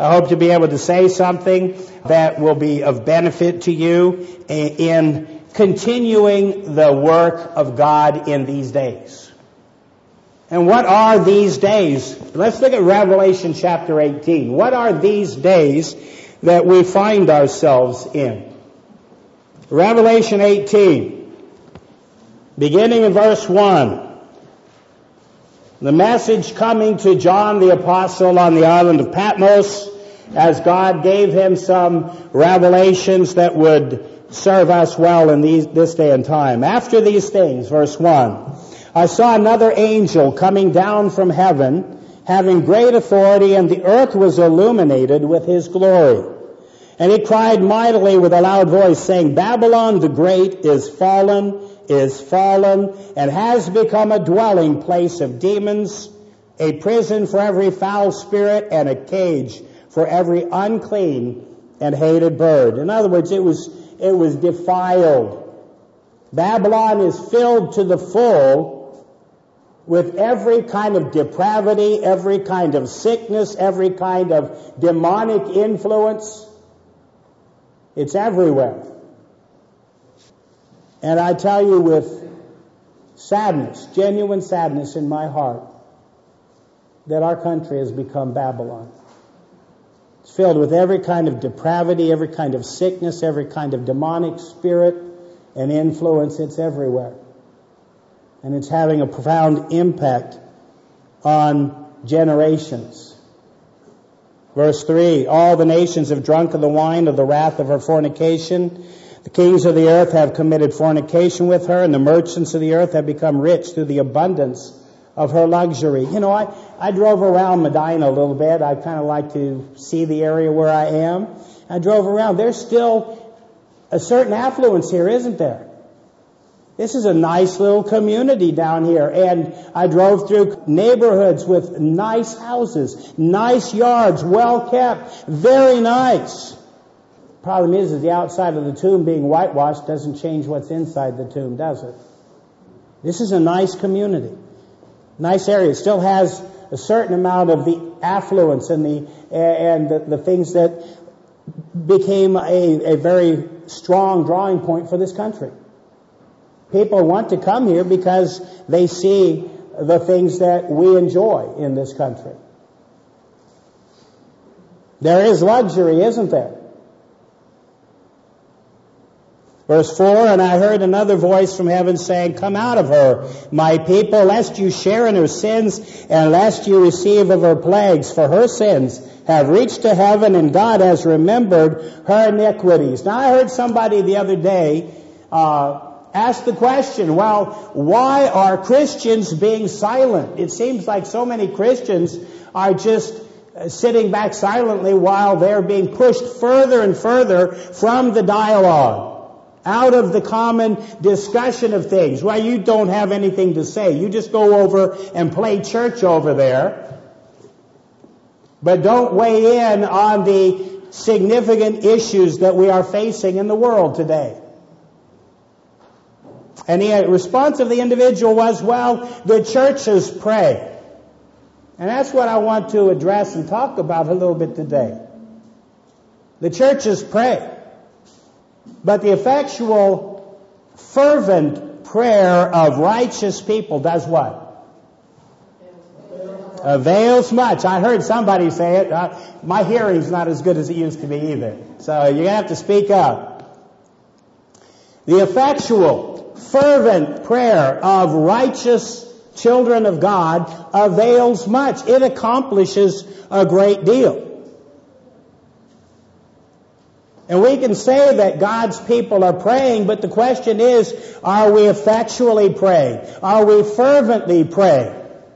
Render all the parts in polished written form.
I hope to be able to say something that will be of benefit to you in continuing the work of God in these days. And what are these days? Let's look at Revelation chapter 18. What are these days that we find ourselves in? Revelation 18, beginning in verse 1. The message coming to John the Apostle on the island of Patmos, as God gave him some revelations that would serve us well in this day and time. After these things, verse 1, I saw another angel coming down from heaven, having great authority, and the earth was illuminated with his glory. And he cried mightily with a loud voice, saying, Babylon the Great is fallen, and has become a dwelling place of demons, a prison for every foul spirit, and a cage for every unclean and hated bird. In other words, it was defiled. Babylon is filled to the full with every kind of depravity, every kind of sickness, every kind of demonic influence. It's everywhere. And I tell you with sadness, genuine sadness in my heart, that our country has become Babylon. It's filled with every kind of depravity, every kind of sickness, every kind of demonic spirit and influence. It's everywhere. And it's having a profound impact on generations. Verse 3, all the nations have drunk of the wine of the wrath of her fornication. The kings of the earth have committed fornication with her, and the merchants of the earth have become rich through the abundance of her luxury. You know, I drove around Medina a little bit. I kind of like to see the area where I am. I drove around. There's still a certain affluence here, isn't there? This is a nice little community down here. And I drove through neighborhoods with nice houses, nice yards, well kept, very nice. Problem is the outside of the tomb being whitewashed doesn't change what's inside the tomb, does it? This is a nice community. Nice area. It still has a certain amount of the affluence and the things that became a very strong drawing point for this country. People want to come here because they see the things that we enjoy in this country. There is luxury, isn't there? Verse 4, and I heard another voice from heaven saying, Come out of her, my people, lest you share in her sins, and lest you receive of her plagues, for her sins have reached to heaven, and God has remembered her iniquities. Now I heard somebody the other day ask the question, well, why are Christians being silent? It seems like so many Christians are just sitting back silently while they're being pushed further and further from the dialogue, out of the common discussion of things. Well, you don't have anything to say. You just go over and play church over there. But don't weigh in on the significant issues that we are facing in the world today. And the response of the individual was, well, the churches pray. And that's what I want to address and talk about a little bit today. The churches pray. But the effectual, fervent prayer of righteous people does what? Avails much. I heard somebody say it. My hearing's not as good as it used to be either. So you're going to have to speak up. The effectual, fervent prayer of righteous children of God avails much. It accomplishes a great deal. And we can say that God's people are praying, but the question is, are we effectually praying? Are we fervently praying?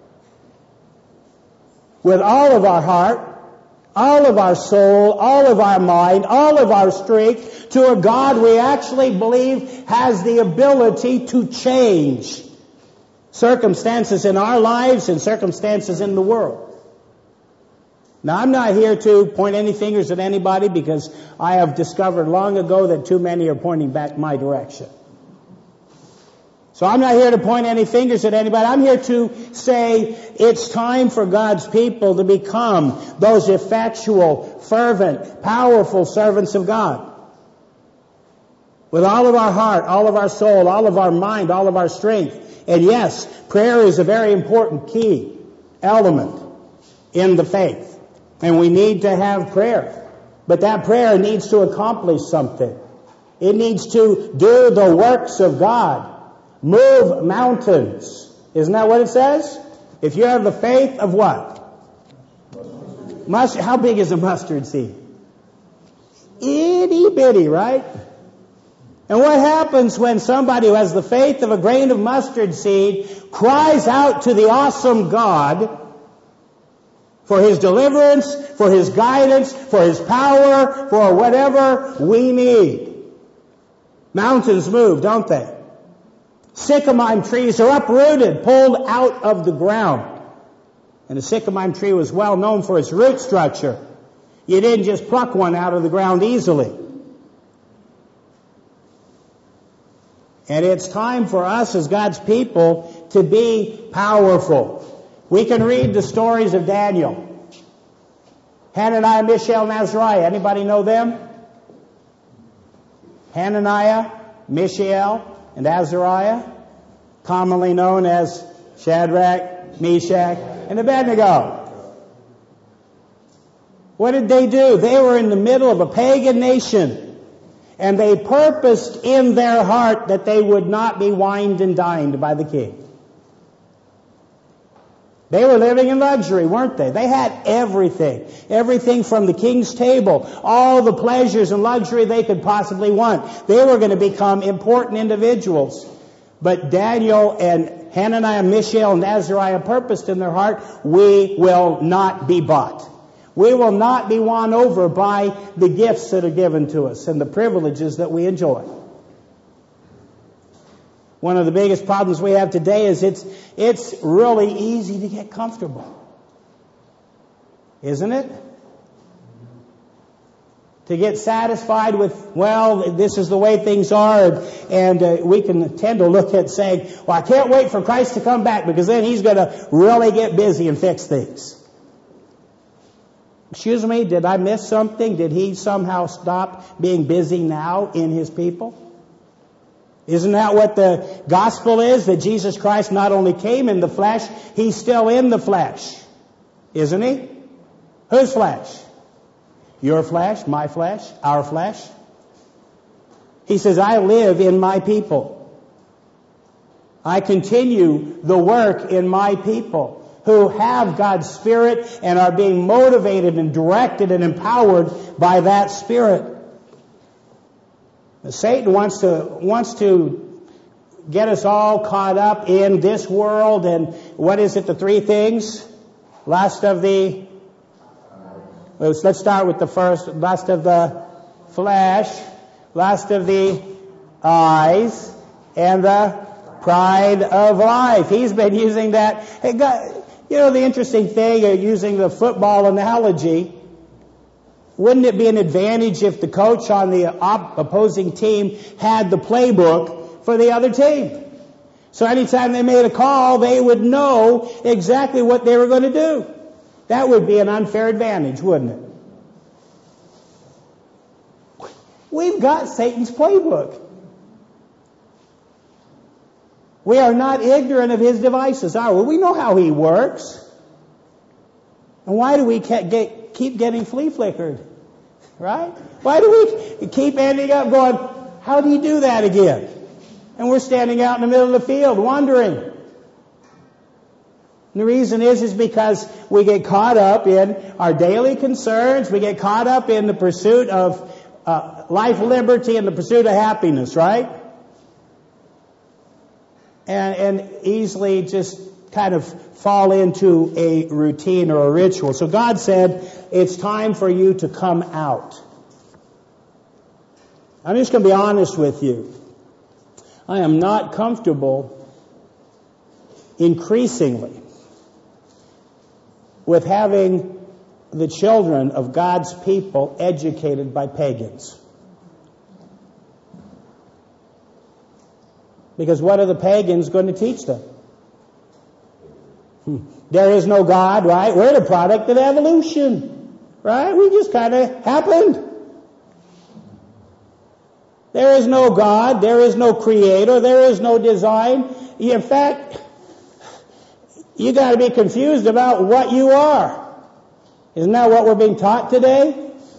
With all of our heart, all of our soul, all of our mind, all of our strength, to a God we actually believe has the ability to change circumstances in our lives and circumstances in the world. Now, I'm not here to point any fingers at anybody, because I have discovered long ago that too many are pointing back my direction. So I'm not here to point any fingers at anybody. I'm here to say it's time for God's people to become those effectual, fervent, powerful servants of God. With all of our heart, all of our soul, all of our mind, all of our strength. And yes, prayer is a very important key element in the faith. And we need to have prayer. But that prayer needs to accomplish something. It needs to do the works of God. Move mountains. Isn't that what it says? If you have the faith of what? How big is a mustard seed? Itty bitty, right? And what happens when somebody who has the faith of a grain of mustard seed cries out to the awesome God for His deliverance, for His guidance, for His power, for whatever we need? Mountains move, don't they? Sycamore trees are uprooted, pulled out of the ground. And the sycamore tree was well known for its root structure. You didn't just pluck one out of the ground easily. And it's time for us as God's people to be powerful. We can read the stories of Daniel. Hananiah, Mishael, and Azariah. Anybody know them? Hananiah, Mishael, and Azariah, commonly known as Shadrach, Meshach, and Abednego. What did they do? They were in the middle of a pagan nation, and they purposed in their heart that they would not be wined and dined by the king. They were living in luxury, weren't they? They had everything. Everything from the king's table. All the pleasures and luxury they could possibly want. They were going to become important individuals. But Daniel and Hananiah, Mishael, and Azariah purposed in their heart, we will not be bought. We will not be won over by the gifts that are given to us and the privileges that we enjoy. One of the biggest problems we have today is it's really easy to get comfortable. Isn't it? To get satisfied with, well, this is the way things are, and we can tend to look at saying, well, I can't wait for Christ to come back because then He's going to really get busy and fix things. Excuse me, did I miss something? Did He somehow stop being busy now in His people? Isn't that what the gospel is? That Jesus Christ not only came in the flesh, He's still in the flesh. Isn't He? Whose flesh? Your flesh, my flesh, our flesh. He says, I live in my people. I continue the work in my people who have God's Spirit and are being motivated and directed and empowered by that Spirit. Satan wants to get us all caught up in this world and what is it, the three things? Let's start with the first. Lust of the flesh, lust of the eyes, and the pride of life. He's been using that. Hey, God, you know the interesting thing, using the football analogy, wouldn't it be an advantage if the coach on the opposing team had the playbook for the other team? So anytime they made a call, they would know exactly what they were going to do. That would be an unfair advantage, wouldn't it? We've got Satan's playbook. We are not ignorant of his devices, are we? We know how he works. And why do we keep getting flea flickered? Right? Why do we keep ending up going, how do you do that again? And we're standing out in the middle of the field wondering. And the reason is because we get caught up in our daily concerns. We get caught up in the pursuit of life, liberty, and the pursuit of happiness, right? And easily just kind of fall into a routine or a ritual. So God said, it's time for you to come out. I'm just going to be honest with you. I am not comfortable increasingly with having the children of God's people educated by pagans. Because what are the pagans going to teach them? There is no God, right? We're the product of evolution, right? We just kind of happened. There is no God. There is no creator. There is no design. In fact, you got to be confused about what you are. Isn't that what we're being taught today?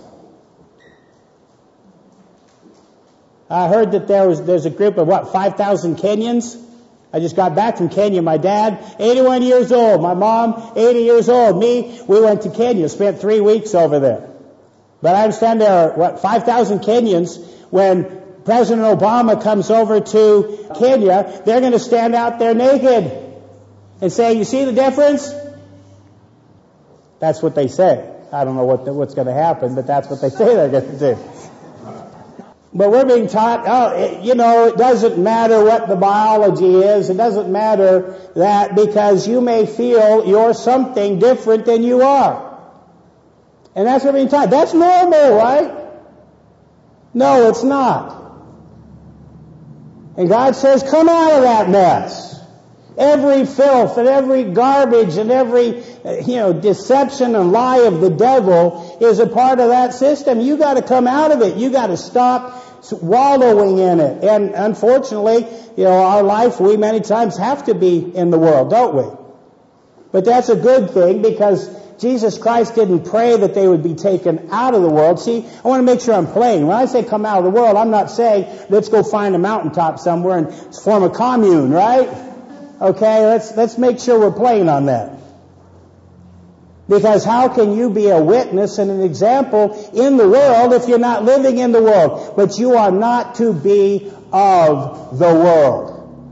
I heard that there's a group of 5,000 Kenyans. I just got back from Kenya. My dad, 81 years old. My mom, 80 years old. Me, we went to Kenya, spent 3 weeks over there. But I understand there are, 5,000 Kenyans. When President Obama comes over to Kenya, they're going to stand out there naked and say, you see the difference? That's what they say. I don't know what's going to happen, but that's what they say they're going to do. But we're being taught, it doesn't matter what the biology is. It doesn't matter that because you may feel you're something different than you are. And that's what we're being taught. That's normal, right? No, it's not. And God says, come out of that mess. Every filth and every garbage and every, deception and lie of the devil is a part of that system. You got to come out of it. You got to stop wallowing in it. And unfortunately, our life, we many times have to be in the world, don't we? But that's a good thing because Jesus Christ didn't pray that they would be taken out of the world. See, I want to make sure I'm playing. When I say come out of the world, I'm not saying let's go find a mountaintop somewhere and form a commune, right? Okay, let's make sure we're playing on that. Because how can you be a witness and an example in the world if you're not living in the world? But you are not to be of the world.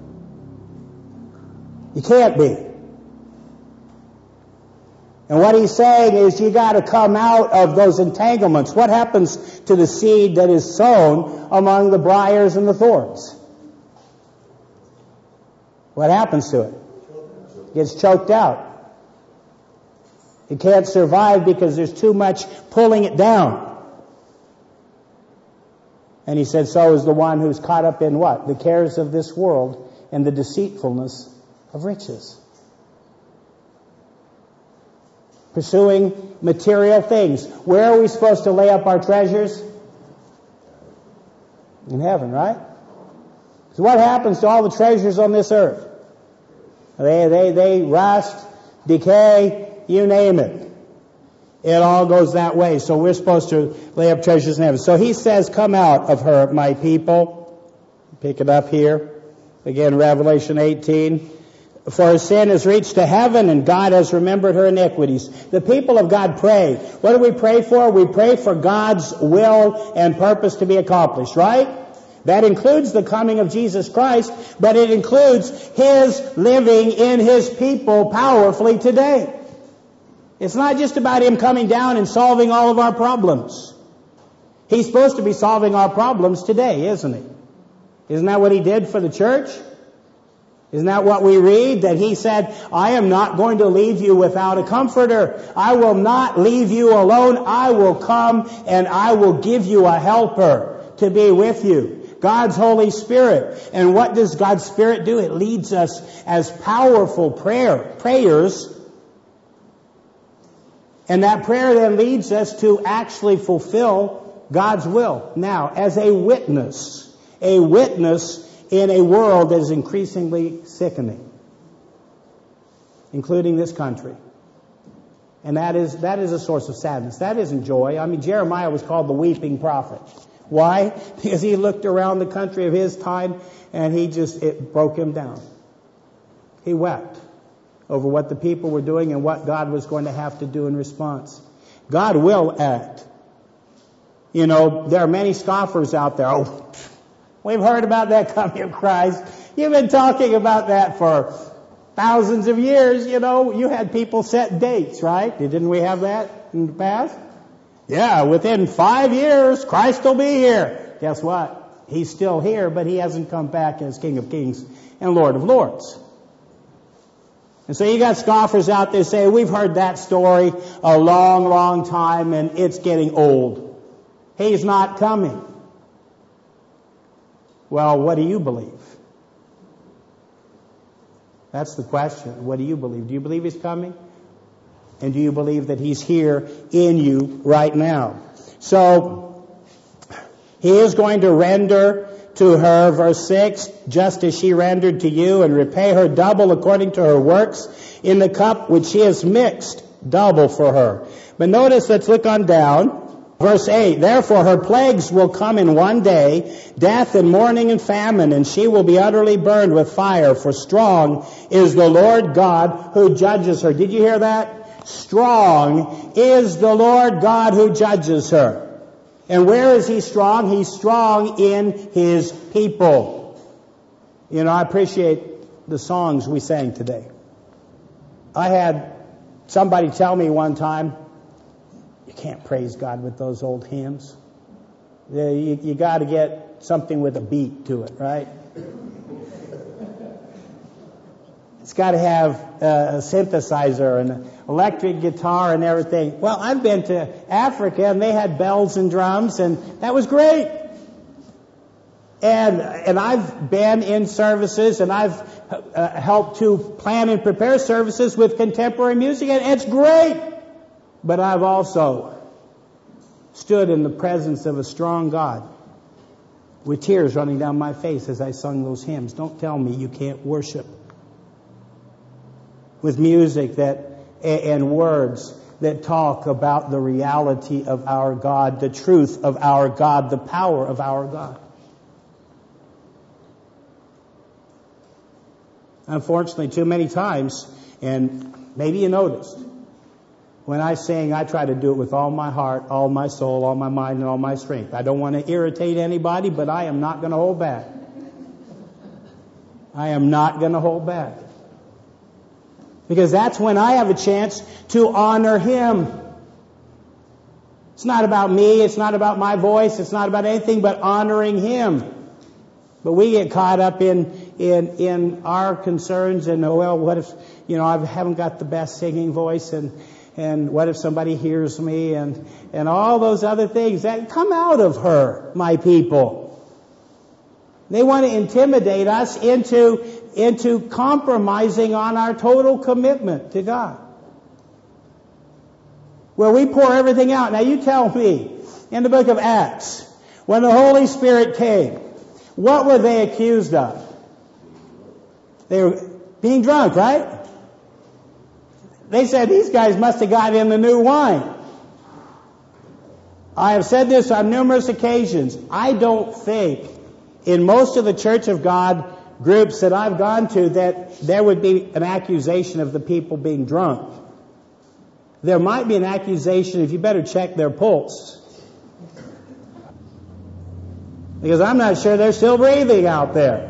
You can't be. And what he's saying is you got to come out of those entanglements. What happens to the seed that is sown among the briars and the thorns? What happens to it? It gets choked out. It can't survive because there's too much pulling it down. And he said, so is the one who's caught up in what? The cares of this world and the deceitfulness of riches. Pursuing material things. Where are we supposed to lay up our treasures? In heaven, right? So what happens to all the treasures on this earth? They rust, decay, you name it. It all goes that way. So we're supposed to lay up treasures in heaven. So he says, come out of her, my people. Pick it up here. Again, Revelation 18. For her sin has reached to heaven, and God has remembered her iniquities. The people of God pray. What do we pray for? We pray for God's will and purpose to be accomplished, right? That includes the coming of Jesus Christ, but it includes His living in His people powerfully today. It's not just about Him coming down and solving all of our problems. He's supposed to be solving our problems today, isn't He? Isn't that what He did for the church? Isn't that what we read? That He said, I am not going to leave you without a comforter. I will not leave you alone. I will come and I will give you a helper to be with you. God's Holy Spirit. And what does God's Spirit do? It leads us as powerful prayers. And that prayer then leads us to actually fulfill God's will. Now, as a witness in a world that is increasingly sickening, including this country. And that is a source of sadness. That isn't joy. I mean, Jeremiah was called the weeping prophet. Why? Because he looked around the country of his time and it broke him down. He wept over what the people were doing and what God was going to have to do in response. God will act. There are many scoffers out there. Oh, we've heard about that coming of Christ. You've been talking about that for thousands of years. You had people set dates, right? Didn't we have that in the past? Yeah, within 5 years, Christ will be here. Guess what? He's still here, but He hasn't come back as King of Kings and Lord of Lords. And so you got scoffers out there saying, we've heard that story a long, long time, and it's getting old. He's not coming. Well, what do you believe? That's the question. What do you believe? Do you believe He's coming? And do you believe that He's here in you right now? So, He is going to render to her, verse 6, just as she rendered to you, and repay her double according to her works in the cup which she has mixed, double for her. But notice, let's look on down. Verse 8, therefore her plagues will come in one day, death and mourning and famine, and she will be utterly burned with fire, for strong is the Lord God who judges her. Did you hear that? Strong is the Lord God who judges her. And where is He strong? He's strong in His people. You know, I appreciate the songs we sang today. I had somebody tell me one time, you can't praise God with those old hymns. You got to get something with a beat to it, right? It's got to have a synthesizer and an electric guitar and everything. Well, I've been to Africa and they had bells and drums, and that was great. And I've been in services, and I've helped to plan and prepare services with contemporary music, and it's great. But I've also stood in the presence of a strong God with tears running down my face as I sung those hymns. Don't tell me you can't worship with music and words that talk about the reality of our God, the truth of our God, the power of our God. Unfortunately, too many times, and maybe you noticed, when I sing, I try to do it with all my heart, all my soul, all my mind, and all my strength. I don't want to irritate anybody, but I am not going to hold back. I am not going to hold back. Because that's when I have a chance to honor Him. It's not about me, it's not about my voice, it's not about anything but honoring Him. But we get caught up in our concerns and, oh, well, what if, I haven't got the best singing voice, and what if somebody hears me, and all those other things that come out of her, my people. They want to intimidate us into compromising on our total commitment to God. Where we pour everything out. Now you tell me, in the book of Acts, when the Holy Spirit came, what were they accused of? They were being drunk, right? They said these guys must have got in the new wine. I have said this on numerous occasions. I don't think in most of the Church of God groups that I've gone to that there would be an accusation of the people being drunk. There might be an accusation if you better check their pulse. Because I'm not sure they're still breathing out there.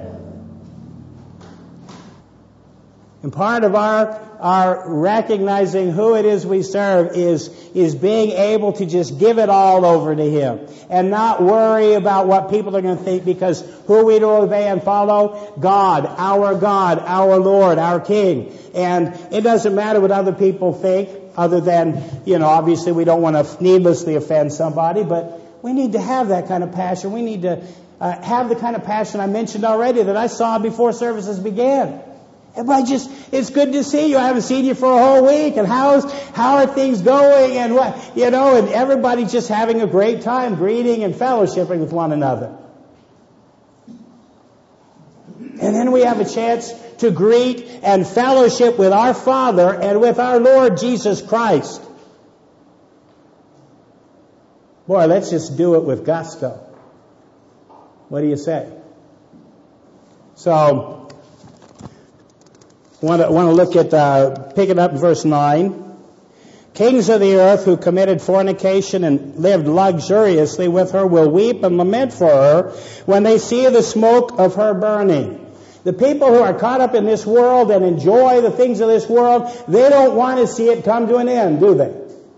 And part of our recognizing who it is we serve is being able to just give it all over to Him and not worry about what people are going to think, because who are we to obey and follow? God, our Lord, our King. And it doesn't matter what other people think, other than, obviously we don't want to needlessly offend somebody, but we need to have that kind of passion. We need to have the kind of passion I mentioned already that I saw before services began. Everybody it's good to see you. I haven't seen you for a whole week. And how are things going? And and everybody's just having a great time greeting and fellowshipping with one another. And then we have a chance to greet and fellowship with our Father and with our Lord Jesus Christ. Boy, let's just do it with gusto. What do you say? So, want to look at, pick it up in verse 9. Kings of the earth who committed fornication and lived luxuriously with her will weep and lament for her when they see the smoke of her burning. The people who are caught up in this world and enjoy the things of this world, they don't want to see it come to an end, do they?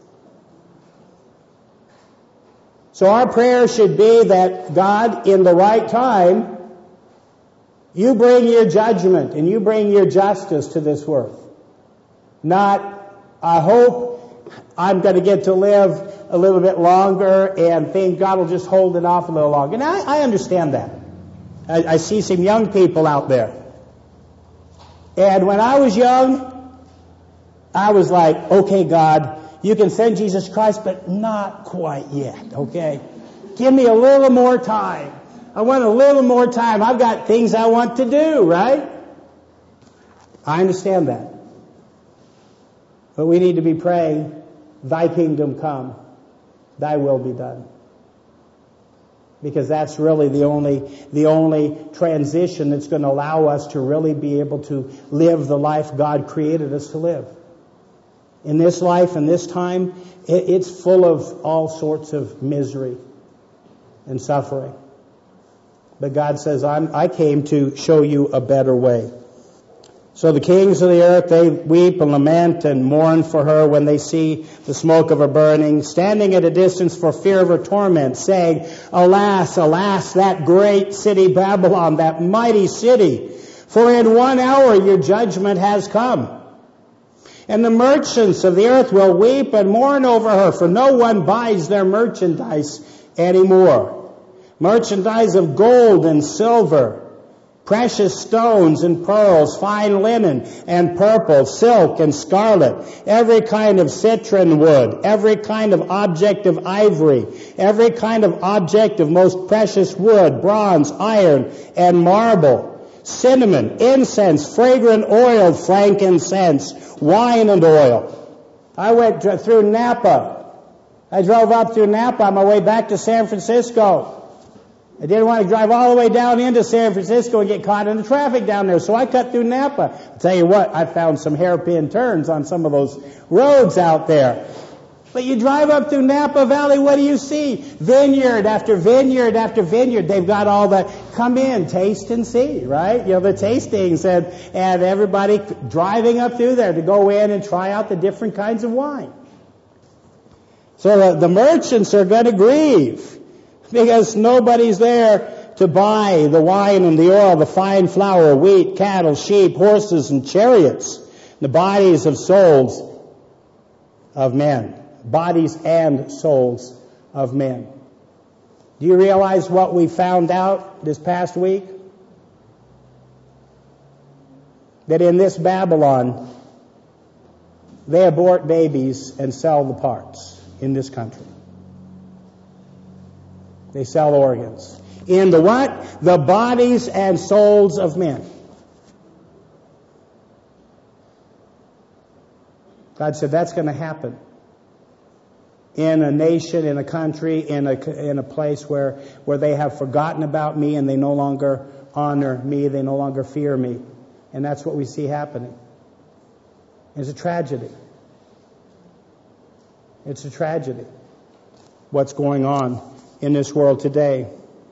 So our prayer should be that God, in the right time, you bring your judgment and you bring your justice to this world. Not, I hope I'm going to get to live a little bit longer and think God will just hold it off a little longer. Now, I understand that. I see some young people out there. And when I was young, I was like, okay, God, you can send Jesus Christ, but not quite yet, okay? Give me a little more time. I want a little more time. I've got things I want to do, right? I understand that. But we need to be praying, thy kingdom come, thy will be done. Because that's really the only transition that's going to allow us to really be able to live the life God created us to live. In this life and this time, it's full of all sorts of misery and suffering. But God says, I came to show you a better way. So the kings of the earth, they weep and lament and mourn for her when they see the smoke of her burning, standing at a distance for fear of her torment, saying, Alas, alas, that great city Babylon, that mighty city, for in 1 hour your judgment has come. And the merchants of the earth will weep and mourn over her, for no one buys their merchandise anymore. Merchandise of gold and silver, precious stones and pearls, fine linen and purple, silk and scarlet, every kind of citron wood, every kind of object of ivory, every kind of object of most precious wood, bronze, iron, and marble, cinnamon, incense, fragrant oil, frankincense, wine and oil. I went through Napa. I drove up through Napa on my way back to San Francisco. I didn't want to drive all the way down into San Francisco and get caught in the traffic down there, so I cut through Napa. I'll tell you what, I found some hairpin turns on some of those roads out there. But you drive up through Napa Valley, what do you see? Vineyard after vineyard after vineyard. They've got all the come in, taste and see, right? You know, the tastings and everybody driving up through there to go in and try out the different kinds of wine. So the merchants are going to grieve, because nobody's there to buy the wine and the oil, the fine flour, wheat, cattle, sheep, horses, and chariots, the bodies of souls of men. Bodies and souls of men. Do you realize what we found out this past week? That in this Babylon, they abort babies and sell the parts in this country. They sell organs. In the what? The bodies and souls of men. God said that's going to happen in a nation, in a country, in a place where they have forgotten about me and they no longer honor me, they no longer fear me. And that's what we see happening. It's a tragedy. It's a tragedy what's going on in this world today.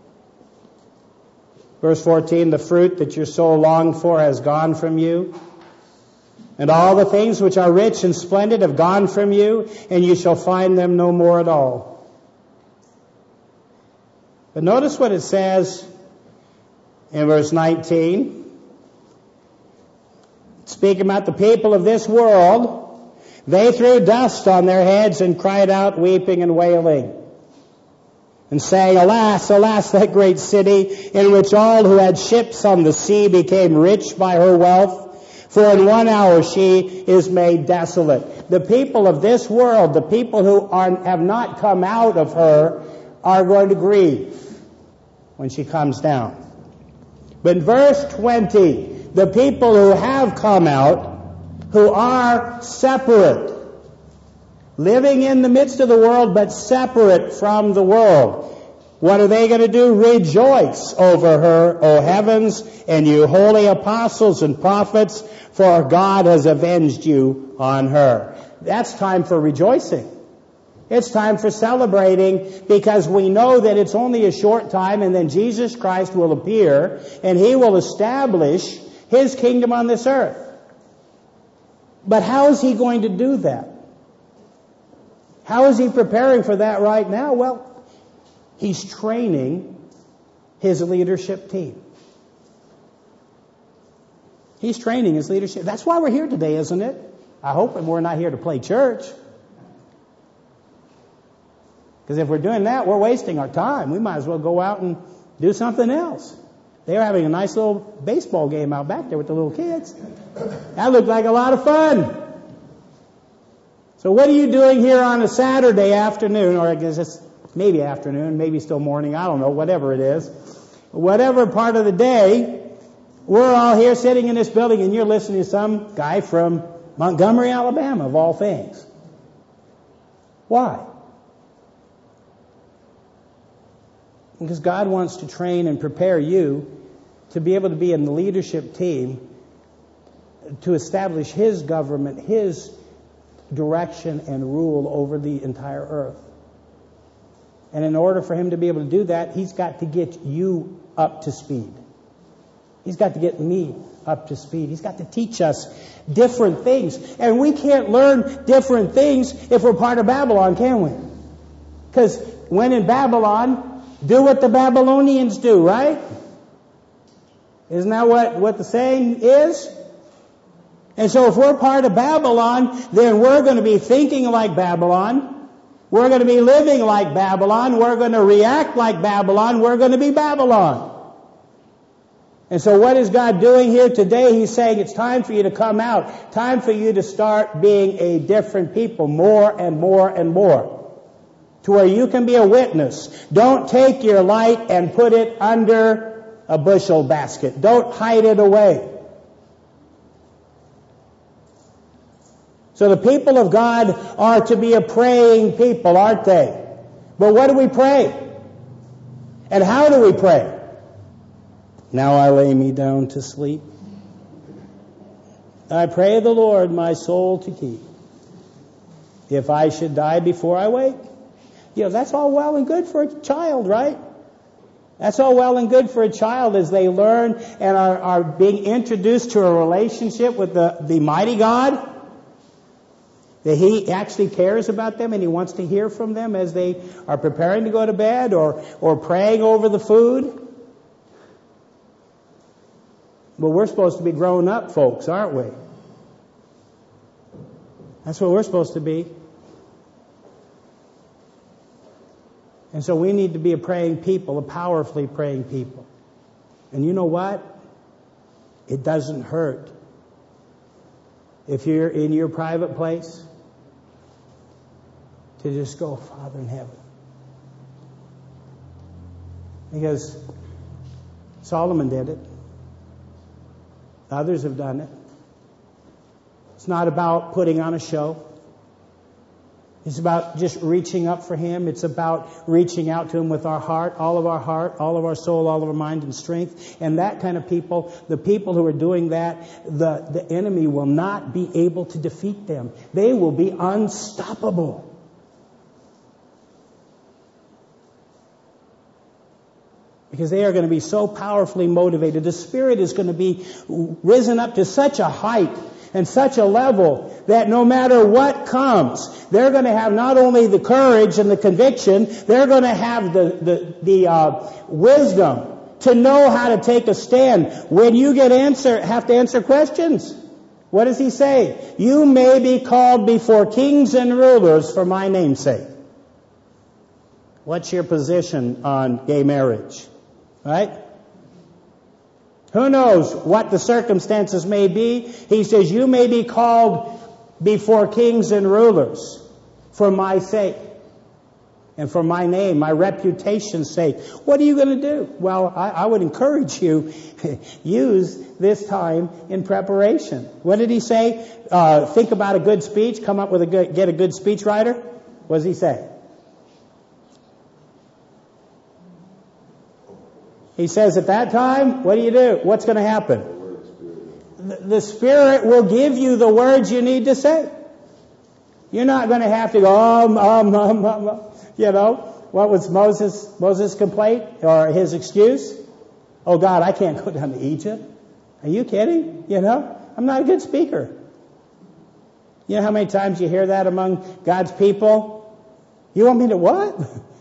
Verse 14, the fruit that your soul longed for has gone from you, and all the things which are rich and splendid have gone from you, and you shall find them no more at all. But notice what it says in verse 19. Speaking about the people of this world, they threw dust on their heads and cried out, weeping and wailing, and saying, Alas, alas, that great city, in which all who had ships on the sea became rich by her wealth. For in 1 hour she is made desolate. The people of this world, the people who have not come out of her, are going to grieve when she comes down. But in verse 20, the people who have come out, who are separate, living in the midst of the world, but separate from the world. What are they going to do? Rejoice over her, O heavens, and you holy apostles and prophets, for God has avenged you on her. That's time for rejoicing. It's time for celebrating, because we know that it's only a short time and then Jesus Christ will appear and He will establish His kingdom on this earth. But how is He going to do that? How is He preparing for that right now? Well, He's training His leadership team. He's training His leadership. That's why we're here today, isn't it? I hope we're not here to play church. Because if we're doing that, we're wasting our time. We might as well go out and do something else. They were having a nice little baseball game out back there with the little kids. That looked like a lot of fun. So what are you doing here on a Saturday afternoon, or I guess it's maybe afternoon, maybe still morning, I don't know, whatever it is. Whatever part of the day, we're all here sitting in this building and you're listening to some guy from Montgomery, Alabama, of all things. Why? Because God wants to train and prepare you to be able to be in the leadership team to establish His government, His direction and rule over the entire earth. And in order for Him to be able to do that, He's got to get you up to speed. He's got to get me up to speed. He's got to teach us different things. And we can't learn different things if we're part of Babylon, can we? Because when in Babylon, do what the Babylonians do, right? Isn't that what the saying is? And so if we're part of Babylon, then we're going to be thinking like Babylon. We're going to be living like Babylon. We're going to react like Babylon. We're going to be Babylon. And so what is God doing here today? He's saying it's time for you to come out. Time for you to start being a different people, more and more and more. To where you can be a witness. Don't take your light and put it under a bushel basket. Don't hide it away. So the people of God are to be a praying people, aren't they? But what do we pray? And how do we pray? Now I lay me down to sleep. I pray the Lord my soul to keep. If I should die before I wake. That's all well and good for a child, right? That's all well and good for a child as they learn and are being introduced to a relationship with the mighty God. That He actually cares about them and He wants to hear from them as they are preparing to go to bed or praying over the food. But we're supposed to be grown up folks, aren't we? That's what we're supposed to be. And so we need to be a praying people, a powerfully praying people. And you know what? It doesn't hurt. If you're in your private place, to just go, Father in heaven. Because Solomon did it. Others have done it. It's not about putting on a show. It's about just reaching up for Him. It's about reaching out to Him with our heart, all of our soul, all of our mind and strength. And that kind of people, the people who are doing that, the enemy will not be able to defeat them. They will be unstoppable. Because they are going to be so powerfully motivated. The Spirit is going to be risen up to such a height and such a level that no matter what comes, they're going to have not only the courage and the conviction, they're going to have the wisdom to know how to take a stand. When you have to answer questions. What does He say? You may be called before kings and rulers for my name's sake. What's your position on gay marriage? Right? Who knows what the circumstances may be? He says, you may be called before kings and rulers for my sake and for my name, my reputation's sake. What are you going to do? Well, I would encourage you, use this time in preparation. What did he say? Think about a good speech, get a good speech writer. What does he say? He says at that time, what do? What's going to happen? The Spirit will give you the words you need to say. You're not going to have to go, What was Moses' complaint or his excuse? Oh God, I can't go down to Egypt. Are you kidding? I'm not a good speaker. You know how many times you hear that among God's people? You want me to what?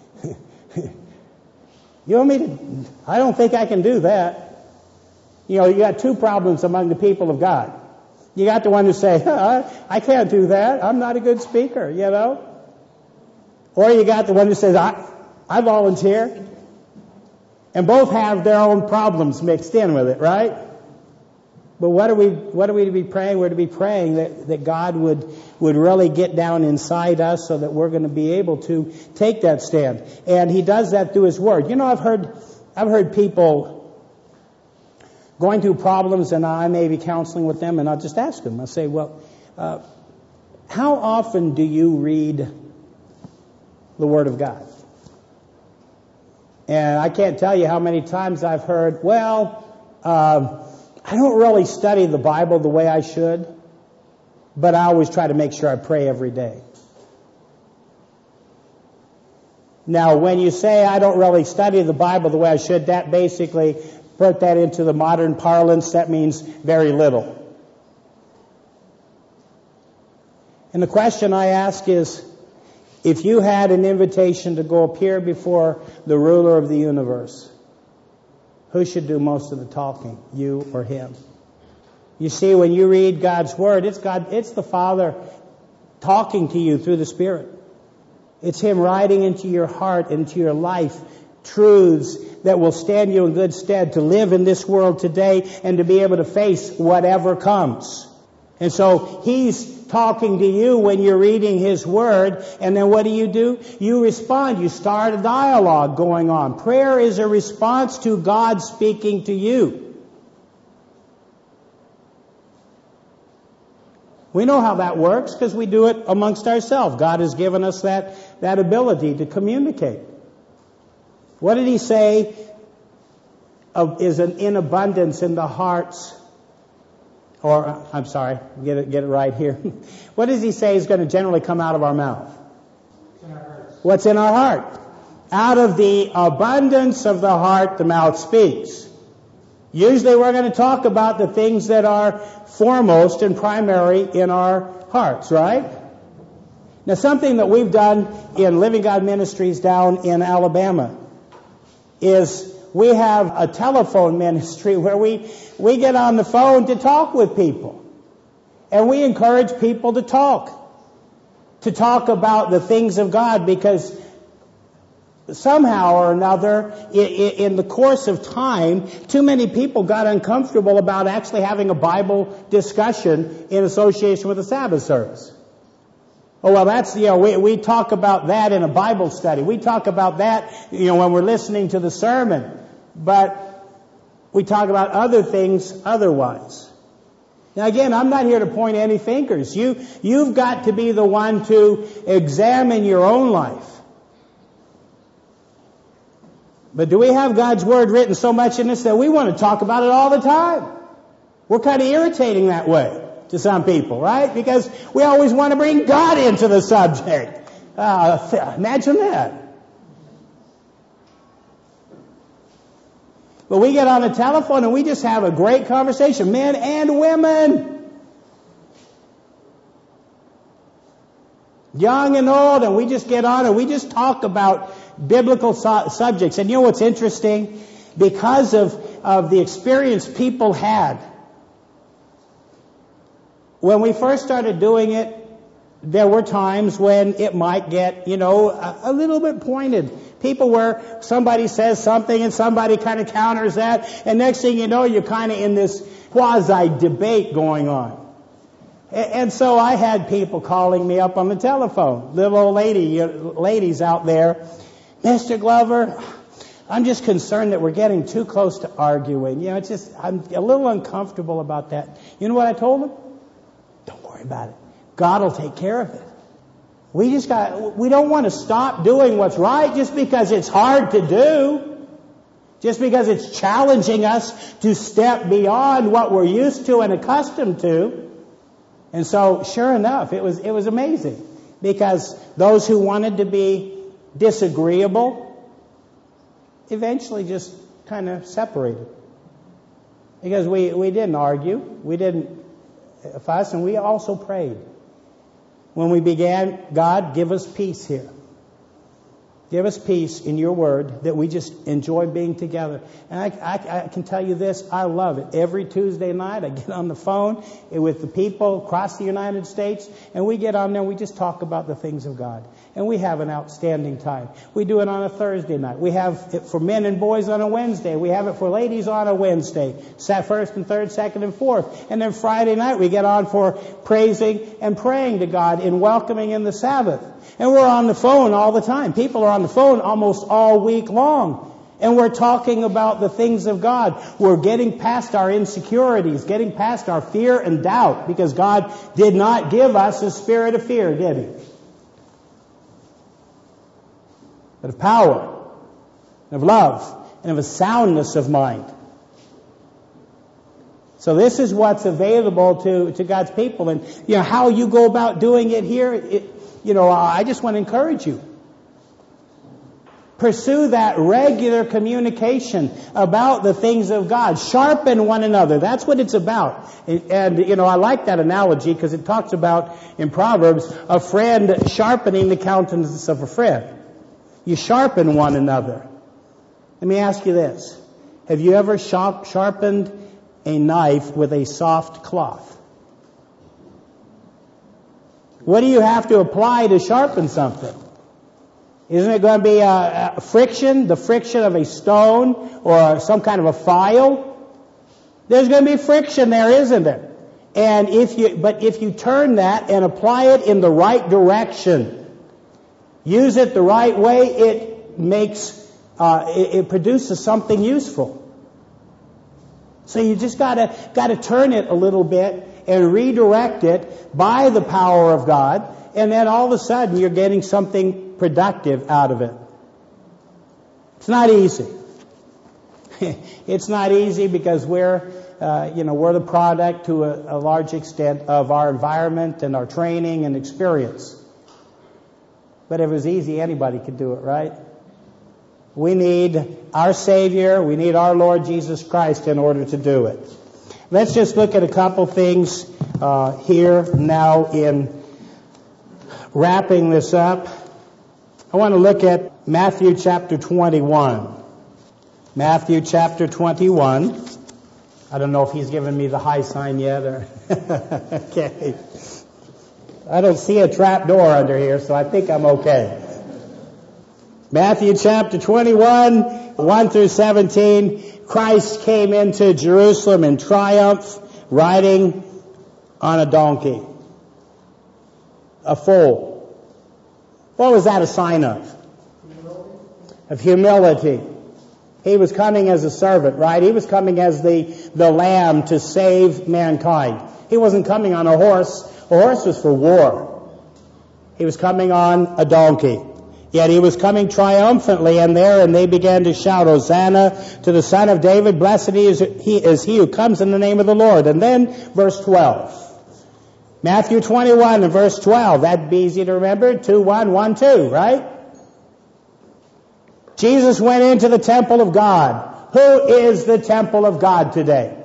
You want me to? I don't think I can do that. You got two problems among the people of God. You got the one who say, I can't do that. I'm not a good speaker, Or you got the one who says, I volunteer. And both have their own problems mixed in with it, right? But what are we to be praying? We're to be praying that God would really get down inside us so that we're going to be able to take that stand. And He does that through His Word. You know, I've heard people going through problems, and I may be counseling with them, and I'll just ask them. I'll say, well, how often do you read the Word of God? And I can't tell you how many times I've heard, well, I don't really study the Bible the way I should, but I always try to make sure I pray every day. Now, when you say I don't really study the Bible the way I should, that basically, put that into the modern parlance, that means very little. And the question I ask is, if you had an invitation to go appear before the ruler of the universe, who should do most of the talking, you or Him? You see, when you read God's Word, it's the Father talking to you through the Spirit. It's Him writing into your heart, into your life, truths that will stand you in good stead to live in this world today and to be able to face whatever comes. And so He's talking to you when you're reading His Word, and then what do? You respond. You start a dialogue going on. Prayer is a response to God speaking to you. We know how that works because we do it amongst ourselves. God has given us that ability to communicate. What did He say is in abundance in the hearts? Or, I'm sorry, get it right here. What does He say is going to generally come out of our mouth? What's in our hearts? What's in our heart? Out of the abundance of the heart, the mouth speaks. Usually we're going to talk about the things that are foremost and primary in our hearts, right? Now, something that we've done in Living God Ministries down in Alabama is we have a telephone ministry where we get on the phone to talk with people. And we encourage people to talk about the things of God, because somehow or another, in the course of time, too many people got uncomfortable about actually having a Bible discussion in association with a Sabbath service. Oh, well, that's, we talk about that in a Bible study. We talk about that, when we're listening to the sermon. But we talk about other things otherwise. Now, again, I'm not here to point any fingers. You've got to be the one to examine your own life. But do we have God's Word written so much in us that we want to talk about it all the time? We're kind of irritating that way to some people, right? Because we always want to bring God into the subject. Imagine that. But we get on the telephone and we just have a great conversation, men and women, young and old, and we just get on and we just talk about biblical subjects. And you know what's interesting? Because of the experience people had, when we first started doing it, there were times when it might get, a little bit pointed. People where somebody says something and somebody kind of counters that, and next thing you know, you're kind of in this quasi-debate going on. And so I had people calling me up on the telephone, little old ladies out there. Mr. Glover, I'm just concerned that we're getting too close to arguing. I'm a little uncomfortable about that. You know what I told them? Don't worry about it. God will take care of it. We don't want to stop doing what's right just because it's hard to do. Just because it's challenging us to step beyond what we're used to and accustomed to. And so, sure enough, it was amazing. Because those who wanted to be disagreeable eventually just kind of separated. Because we didn't argue. We didn't fuss, and we also prayed. When we began, God, give us peace here. Give us peace in your word that we just enjoy being together. And I can tell you this, I love it. Every Tuesday night I get on the phone with the people across the United States, and we get on there and we just talk about the things of God. And we have an outstanding time. We do it on a Thursday night. We have it for men and boys on a Wednesday. We have it for ladies on a Wednesday. First and third, second and fourth. And then Friday night we get on for praising and praying to God in welcoming in the Sabbath. And we're on the phone all the time. People are on the phone almost all week long. And we're talking about the things of God. We're getting past our insecurities, getting past our fear and doubt, because God did not give us a spirit of fear, did He? But of power, of love, and of a soundness of mind. So this is what's available to God's people. And how you go about doing it here, I just want to encourage you. Pursue that regular communication about the things of God. Sharpen one another. That's what it's about. And I like that analogy because it talks about, in Proverbs, a friend sharpening the countenance of a friend. You sharpen one another. Let me ask you this. Have you ever sharpened a knife with a soft cloth? What do you have to apply to sharpen something? Isn't it going to be a friction, the friction of a stone or some kind of a file? There's going to be friction there, isn't there? And if you turn that and apply it in the right direction, use it the right way, it produces something useful. So you just got to turn it a little bit and redirect it by the power of God, and then all of a sudden you're getting something productive out of it. It's not easy. It's not easy because we're the product to a large extent of our environment and our training and experience. But if it was easy, anybody could do it, right? We need our Savior, we need our Lord Jesus Christ in order to do it. Let's just look at a couple things here now in wrapping this up. I want to look at Matthew chapter 21. Matthew chapter 21. I don't know if he's given me the high sign yet or okay. I don't see a trap door under here, so I think I'm okay. Matthew chapter 21, 1 through 17. Christ came into Jerusalem in triumph, riding on a donkey, a foal. What was that a sign of? Of humility. He was coming as a servant, right? He was coming as the lamb to save mankind. He wasn't coming on a horse. A horse was for war. He was coming on a donkey. Yet he was coming triumphantly, and they began to shout, Hosanna to the Son of David, blessed is he who comes in the name of the Lord. And then verse 12. Matthew 21 and verse 12. That'd be easy to remember. 2:1, 1:2, right? Jesus went into the temple of God. Who is the temple of God today?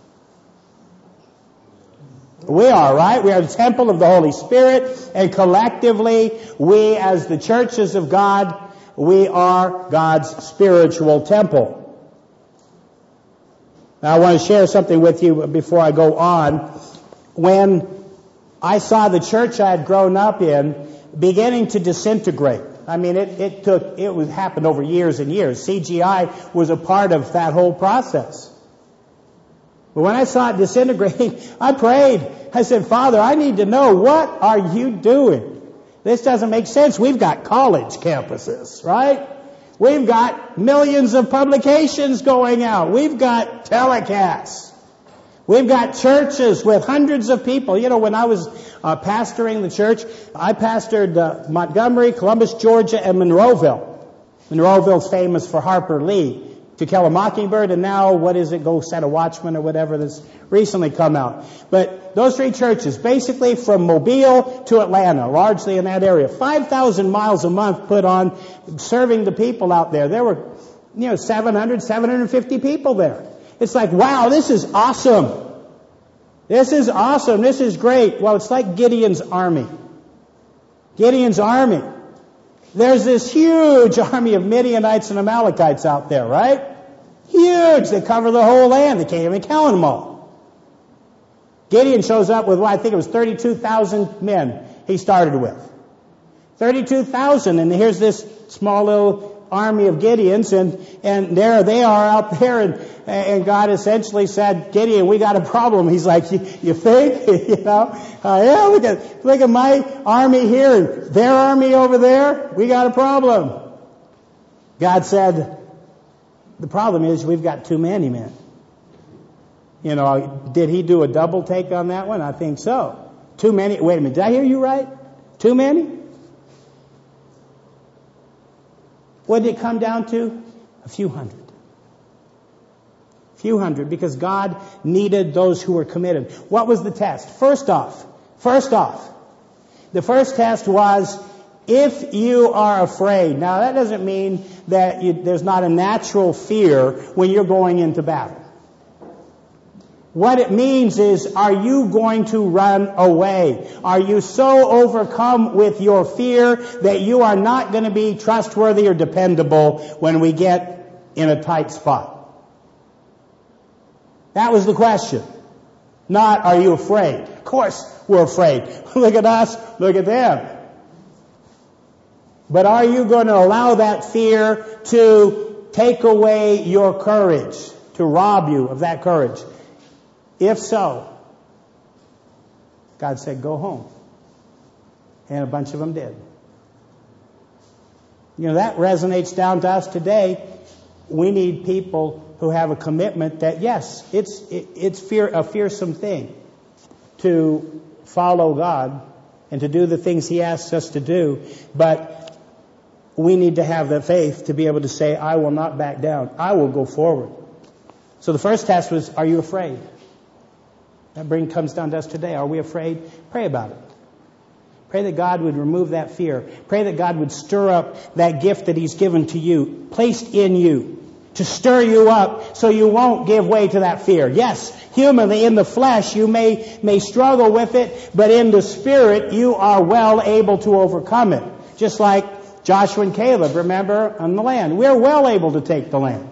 We are, right? We are the temple of the Holy Spirit, and collectively, we as the churches of God, we are God's spiritual temple. Now I want to share something with you before I go on. When I saw the church I had grown up in beginning to disintegrate, I mean, it happened over years and years. CGI was a part of that whole process. But when I saw it disintegrating, I prayed. I said, Father, I need to know, what are you doing? This doesn't make sense. We've got college campuses, right? We've got millions of publications going out. We've got telecasts. We've got churches with hundreds of people. You know, when I was pastoring the church, I pastored Montgomery, Columbus, Georgia, and Monroeville. Monroeville's famous for Harper Lee, To Kill a Mockingbird, and now, Go Set a Watchman or whatever that's recently come out. But those three churches, basically from Mobile to Atlanta, largely in that area. 5,000 miles a month put on serving the people out there. There were, 700, 750 people there. It's like, wow, this is awesome. This is awesome. This is great. Well, it's like Gideon's army. Gideon's army. There's this huge army of Midianites and Amalekites out there, right? Huge. They cover the whole land. They can't even count them all. Gideon shows up with, I think it was 32,000 men he started with. 32,000, and here's this small little army of Gideons, and there they are out there, and God essentially said, Gideon, we got a problem. He's like, you think? Yeah, look at my army here and their army over there. We got a problem. God said, the problem is we've got too many men. Did he do a double take on that one? I think so. Too many. Wait a minute. Did I hear you right? Too many? What did it come down to? A few hundred. Few hundred, because God needed those who were committed. What was the test? First off, the first test was, if you are afraid. Now, that doesn't mean that there's not a natural fear when you're going into battle. What it means is, are you going to run away? Are you so overcome with your fear that you are not going to be trustworthy or dependable when we get in a tight spot? That was the question. Not, are you afraid? Of course we're afraid. Look at us, look at them. But are you going to allow that fear to take away your courage, to rob you of that courage? If so, God said, go home. And a bunch of them did. That resonates down to us today. We need people who have a commitment that, yes, it's a fearsome thing to follow God and to do the things He asks us to do, but we need to have the faith to be able to say, I will not back down. I will go forward. So the first test was, are you afraid? That comes down to us today. Are we afraid? Pray about it. Pray that God would remove that fear. Pray that God would stir up that gift that He's given to you, placed in you, to stir you up so you won't give way to that fear. Yes, humanly, in the flesh, you may struggle with it, but in the spirit, you are well able to overcome it. Just like Joshua and Caleb, remember, on the land. We're well able to take the land.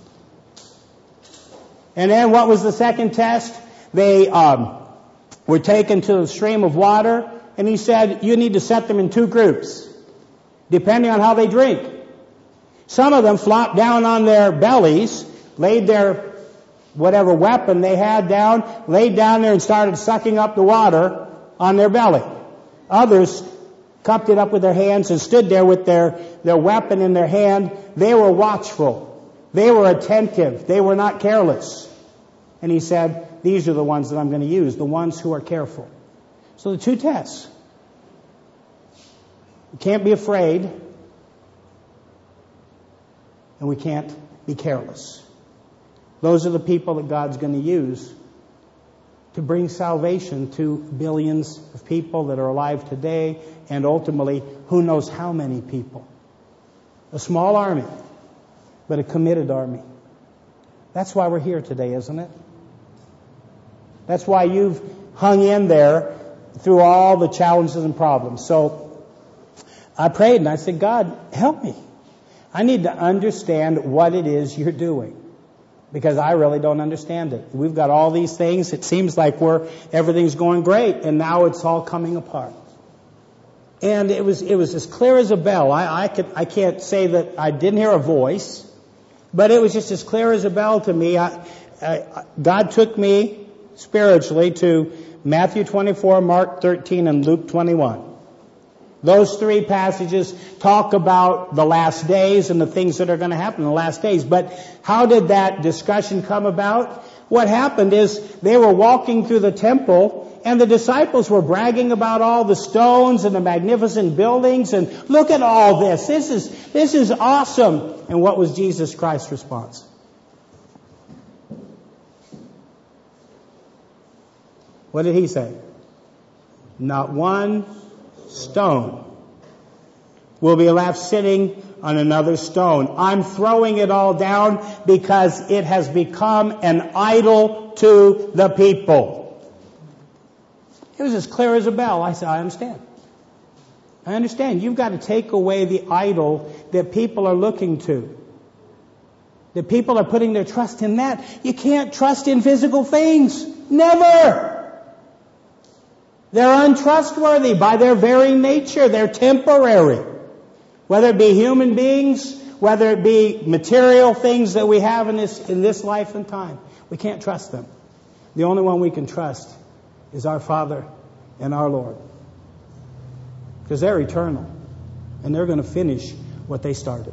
And then what was the second test? They were taken to a stream of water, and He said, you need to set them in two groups, depending on how they drink. Some of them flopped down on their bellies, laid their whatever weapon they had down, laid down there and started sucking up the water on their belly. Others cupped it up with their hands and stood there with their weapon in their hand. They were watchful. They were attentive. They were not careless. And He said, these are the ones that I'm going to use, the ones who are careful. So the two tests. We can't be afraid, and we can't be careless. Those are the people that God's going to use to bring salvation to billions of people that are alive today, and ultimately, who knows how many people. A small army, but a committed army. That's why we're here today, isn't it? That's why you've hung in there through all the challenges and problems. So I prayed and I said, God, help me. I need to understand what it is you're doing, because I really don't understand it. We've got all these things. It seems like everything's going great, and now it's all coming apart. And it was as clear as a bell. I can't say that I didn't hear a voice, but it was just as clear as a bell to me. God took me spiritually to Matthew 24, Mark 13, and Luke 21. Those three passages talk about the last days and the things that are going to happen in the last days. But how did that discussion come about? What happened is they were walking through the temple, and the disciples were bragging about all the stones and the magnificent buildings, and look at all this. This is awesome. And what was Jesus Christ's response? What did He say? Not one stone will be left sitting on another stone. I'm throwing it all down because it has become an idol to the people. It was as clear as a bell. I said, I understand. I understand. You've got to take away the idol that people are looking to. That people are putting their trust in that. You can't trust in physical things. Never! They're untrustworthy by their very nature. They're temporary. Whether it be human beings, whether it be material things that we have in this life and time. We can't trust them. The only one we can trust is our Father and our Lord. Because they're eternal. And they're going to finish what they started.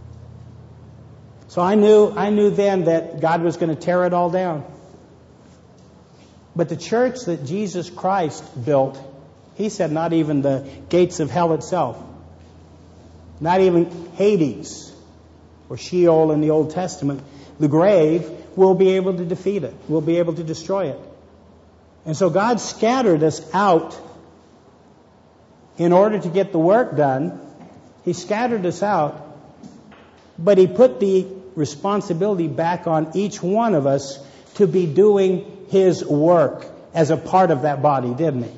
So I knew then that God was going to tear it all down. But the church that Jesus Christ built, He said not even the gates of hell itself, not even Hades or Sheol in the Old Testament, the grave, will be able to defeat it, will be able to destroy it. And so God scattered us out in order to get the work done. He scattered us out, but He put the responsibility back on each one of us to be doing His work as a part of that body, didn't He?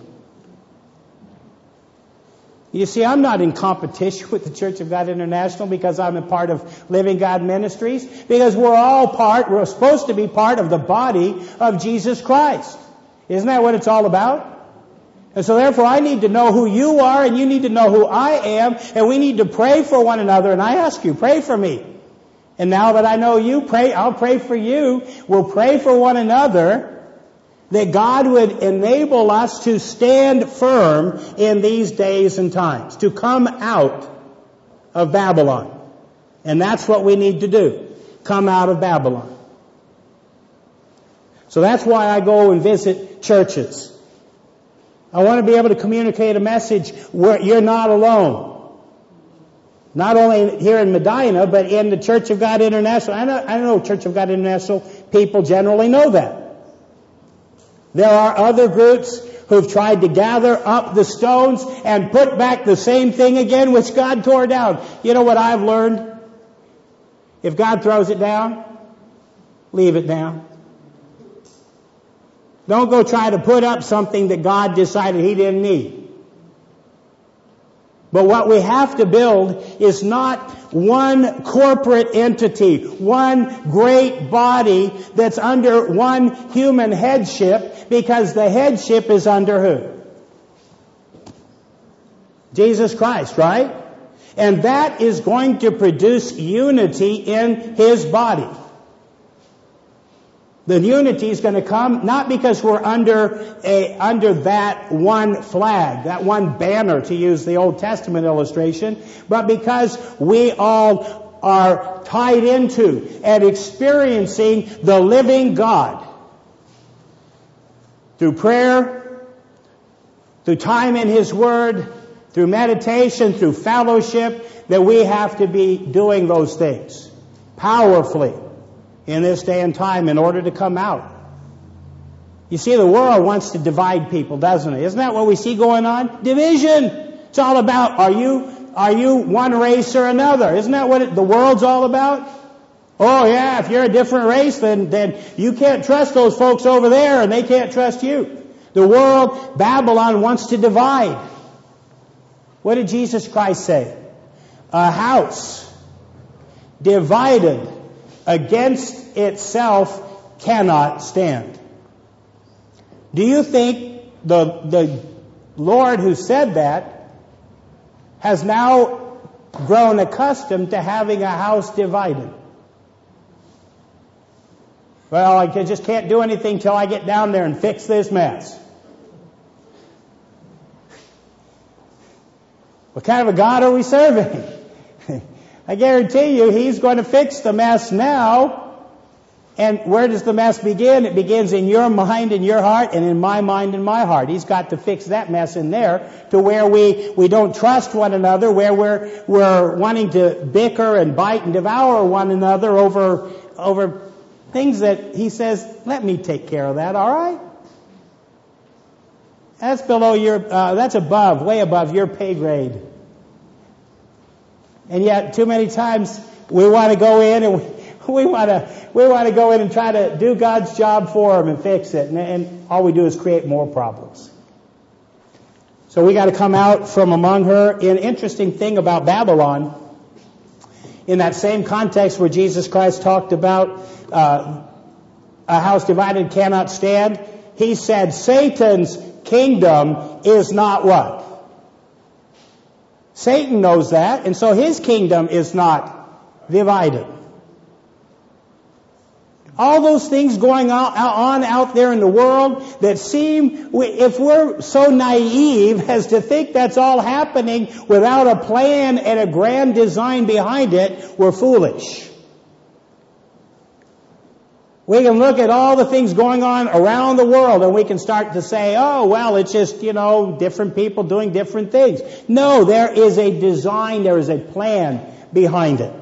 You see, I'm not in competition with the Church of God International because I'm a part of Living God Ministries, because we're supposed to be part of the body of Jesus Christ. Isn't that what it's all about? And so therefore I need to know who you are and you need to know who I am, and we need to pray for one another. And I ask you, pray for me. And now that I know you, I'll pray for you. We'll pray for one another, that God would enable us to stand firm in these days and times, to come out of Babylon. And that's what we need to do, come out of Babylon. So that's why I go and visit churches. I want to be able to communicate a message where you're not alone. Not only here in Medina, but in the Church of God International. I know Church of God International people generally know that. There are other groups who've tried to gather up the stones and put back the same thing again which God tore down. You know what I've learned? If God throws it down, leave it down. Don't go try to put up something that God decided He didn't need. But what we have to build is not one corporate entity, one great body that's under one human headship, because the headship is under who? Jesus Christ, right? And that is going to produce unity in His body. The unity is going to come not because we're under that one flag, that one banner, to use the Old Testament illustration, but because we all are tied into and experiencing the living God through prayer, through time in His Word, through meditation, through fellowship, that we have to be doing those things powerfully in this day and time in order to come out. You see, the world wants to divide people, doesn't it? Isn't that what we see going on? Division. It's all about, are you one race or another? Isn't that what the world's all about? Oh yeah, if you're a different race, then you can't trust those folks over there and they can't trust you. The world, Babylon, wants to divide. What did Jesus Christ say? A house divided against itself cannot stand. Do you think the Lord who said that has now grown accustomed to having a house divided? Well, I just can't do anything till I get down there and fix this mess. What kind of a God are we serving? I guarantee you He's going to fix the mess now. And where does the mess begin? It begins in your mind and your heart, and in my mind and my heart. He's got to fix that mess in there to where we don't trust one another, where we're wanting to bicker and bite and devour one another over things that He says, let me take care of that, all right? That's that's way above your pay grade. And yet, too many times, we want to go in and we want to go in and try to do God's job for Him and fix it. And all we do is create more problems. So we got to come out from among her. An interesting thing about Babylon, in that same context where Jesus Christ talked about a house divided cannot stand, he said Satan's kingdom is not what? Satan knows that, and so his kingdom is not divided. All those things going on out there in the world that seem, if we're so naive as to think that's all happening without a plan and a grand design behind it, we're foolish. We can look at all the things going on around the world and we can start to say, oh, well, it's just, different people doing different things. No, there is a design, there is a plan behind it.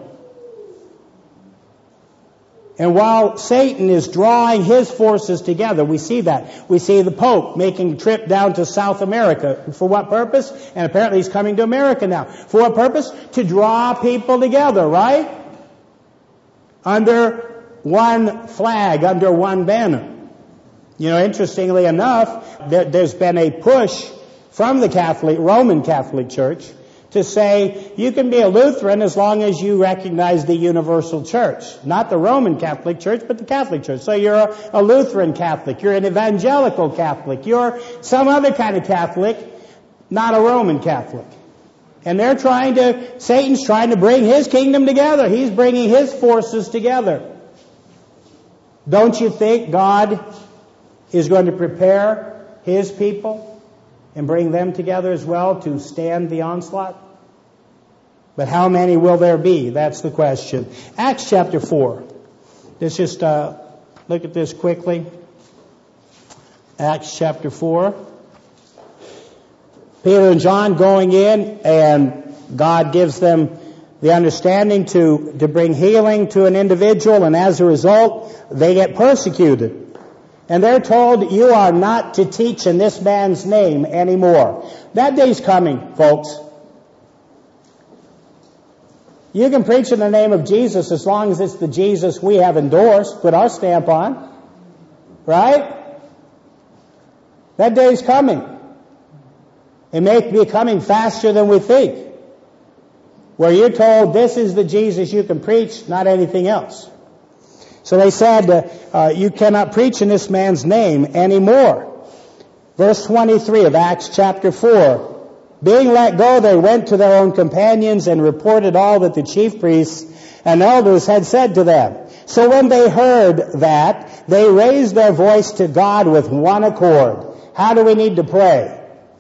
And while Satan is drawing his forces together, we see that. We see the Pope making a trip down to South America. For what purpose? And apparently he's coming to America now. For what purpose? To draw people together, right? Under one flag, under one banner. Interestingly enough, there's been a push from the Roman Catholic Church to say you can be a Lutheran as long as you recognize the universal church. Not the Roman Catholic Church, but the Catholic Church. So you're a Lutheran Catholic, you're an evangelical Catholic, you're some other kind of Catholic, not a Roman Catholic. And Satan's trying to bring his kingdom together. He's bringing his forces together. Don't you think God is going to prepare his people and bring them together as well to stand the onslaught? But how many will there be? That's the question. Acts chapter 4. Let's just look at this quickly. Acts chapter 4. Peter and John going in, and God gives them the understanding to bring healing to an individual, and as a result, they get persecuted. And they're told, you are not to teach in this man's name anymore. That day's coming, folks. You can preach in the name of Jesus as long as it's the Jesus we have endorsed, put our stamp on. Right? That day's coming. It may be coming faster than we think. Where you're told this is the Jesus you can preach, not anything else. So they said, you cannot preach in this man's name anymore. Verse 23 of Acts chapter 4. Being let go, they went to their own companions and reported all that the chief priests and elders had said to them. So when they heard that, they raised their voice to God with one accord. How do we need to pray?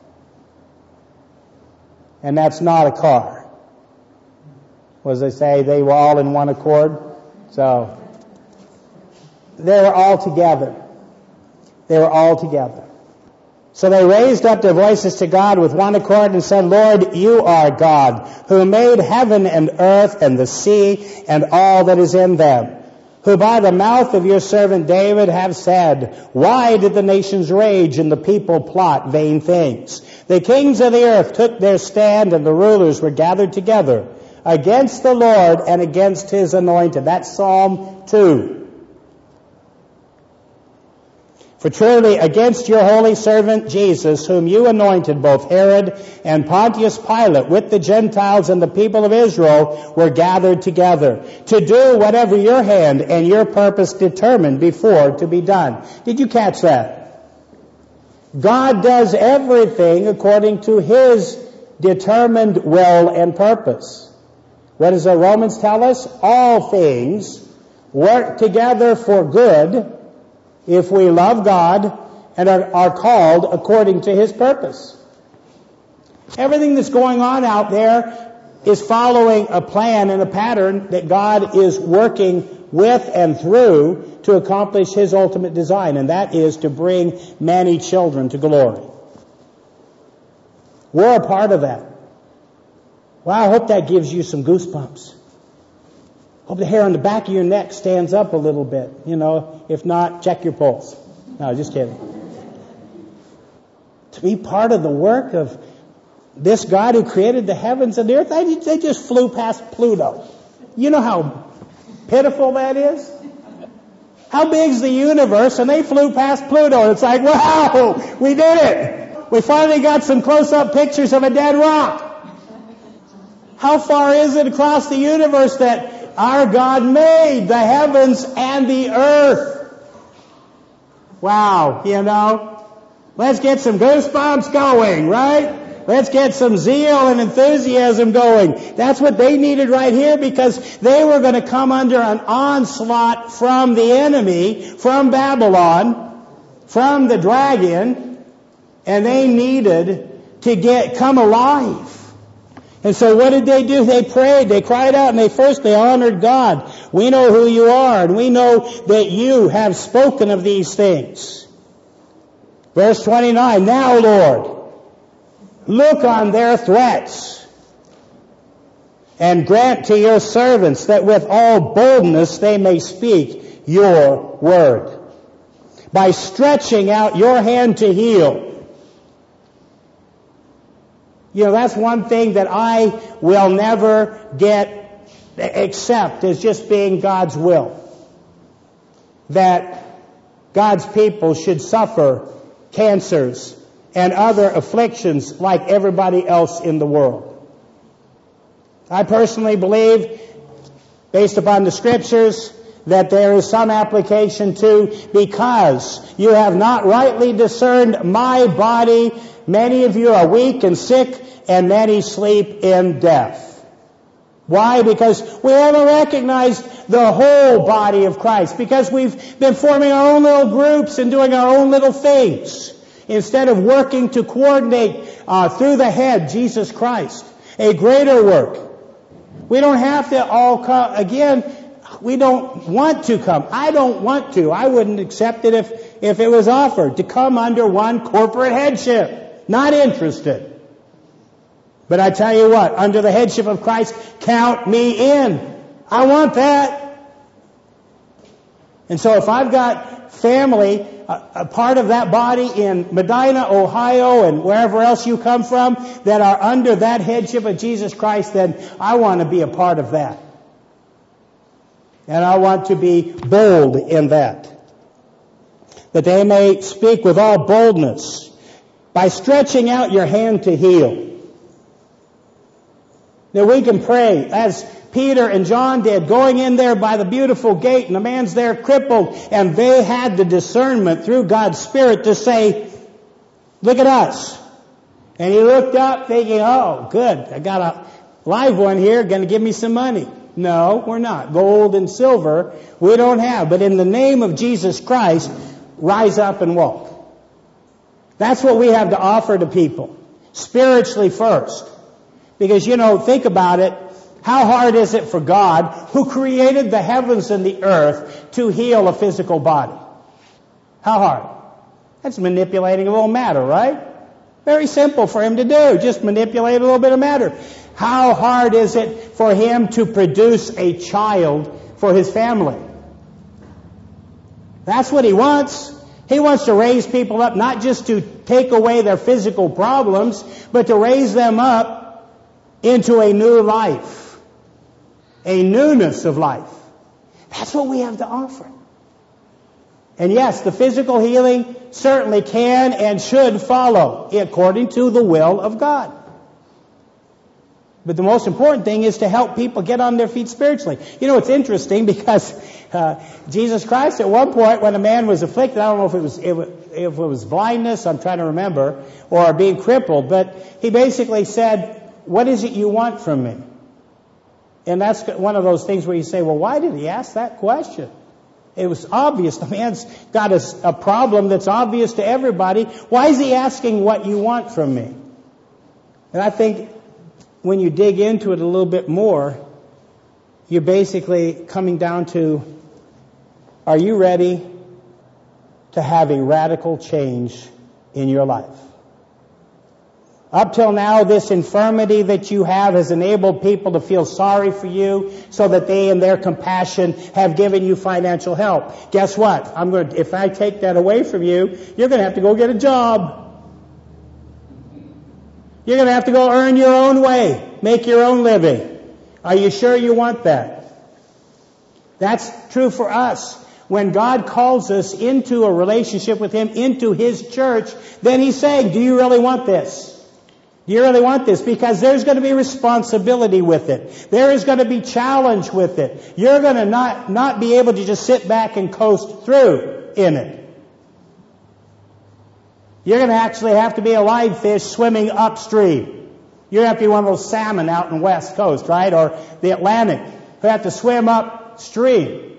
And that's not a car. What does they say? They were all in one accord. So they were all together. They were all together. So they raised up their voices to God with one accord and said, Lord, you are God, who made heaven and earth and the sea and all that is in them, who by the mouth of your servant David have said, why did the nations rage and the people plot vain things? The kings of the earth took their stand and the rulers were gathered together against the Lord and against his anointed. That's Psalm 2. For truly against your holy servant Jesus, whom you anointed, both Herod and Pontius Pilate with the Gentiles and the people of Israel were gathered together to do whatever your hand and your purpose determined before to be done. Did you catch that? God does everything according to his determined will and purpose. What does the Romans tell us? All things work together for good if we love God and are called according to his purpose. Everything that's going on out there is following a plan and a pattern that God is working with and through to accomplish his ultimate design, and that is to bring many children to glory. We're a part of that. Well, I hope that gives you some goosebumps. Hope the hair on the back of your neck stands up a little bit. If not, check your pulse. No, just kidding. To be part of the work of this God who created the heavens and the earth, they just flew past Pluto. You know how pitiful that is? How big's the universe? And they flew past Pluto. And it's like, wow, we did it. we finally got some close-up pictures of a dead rock. How far is it across the universe that our God made the heavens and the earth? Wow, let's get some goosebumps going, right? Let's get some zeal and enthusiasm going. That's what they needed right here, because they were going to come under an onslaught from the enemy, from Babylon, from the dragon, and they needed to come alive. And so what did they do? They prayed, they cried out, and they honored God. We know who you are, and we know that you have spoken of these things. Verse 29, now, Lord, look on their threats, and grant to your servants that with all boldness they may speak your word, by stretching out your hand to heal. That's one thing that I will never accept as just being God's will. That God's people should suffer cancers and other afflictions like everybody else in the world. I personally believe, based upon the Scriptures, that there is some application too, because you have not rightly discerned my body. Many of you are weak and sick, and many sleep in death. Why? Because we haven't recognized the whole body of Christ. Because we've been forming our own little groups and doing our own little things, instead of working to coordinate through the head, Jesus Christ, a greater work. We don't have to all come. Again, we don't want to come. I don't want to. I wouldn't accept it if it was offered, to come under one corporate headship. Not interested. But I tell you what, under the headship of Christ, count me in. I want that. And so if I've got family, a part of that body in Medina, Ohio, and wherever else you come from, that are under that headship of Jesus Christ, then I want to be a part of that. And I want to be bold in that. That they may speak with all boldness, by stretching out your hand to heal. That we can pray, as Peter and John did, going in there by the beautiful gate, and the man's there crippled, and they had the discernment through God's Spirit to say, look at us. And he looked up thinking, oh, good, I got a live one here, going to give me some money. No, we're not. Gold and silver we don't have. But in the name of Jesus Christ, rise up and walk. That's what we have to offer to people. Spiritually first. Because, think about it. How hard is it for God, who created the heavens and the earth, to heal a physical body? How hard? That's manipulating a little matter, right? Very simple for him to do. Just manipulate a little bit of matter. How hard is it for him to produce a child for his family? That's what he wants. He wants to raise people up, not just to take away their physical problems, but to raise them up into a new life, a newness of life. That's what we have to offer. And yes, the physical healing certainly can and should follow according to the will of God. But the most important thing is to help people get on their feet spiritually. It's interesting because Jesus Christ, at one point when a man was afflicted, I don't know if it was blindness, I'm trying to remember, or being crippled, but he basically said, what is it you want from me? And that's one of those things where you say, well, why did he ask that question? It was obvious. The man's got a problem that's obvious to everybody. Why is he asking what you want from me? And I think when you dig into it a little bit more, you're basically coming down to, are you ready to have a radical change in your life? Up till now, this infirmity that you have has enabled people to feel sorry for you so that they, in their compassion, have given you financial help. Guess what? If I take that away from you, you're going to have to go get a job. You're going to have to go earn your own way, make your own living. Are you sure you want that? That's true for us. when God calls us into a relationship with Him, into His church, then He's saying, do you really want this? Do you really want this? Because there's going to be responsibility with it. There is going to be challenge with it. You're going to not be able to just sit back and coast through in it. You're going to actually have to be a live fish swimming upstream. You're going to have to be one of those salmon out in the West Coast, right? Or the Atlantic, who have to swim upstream.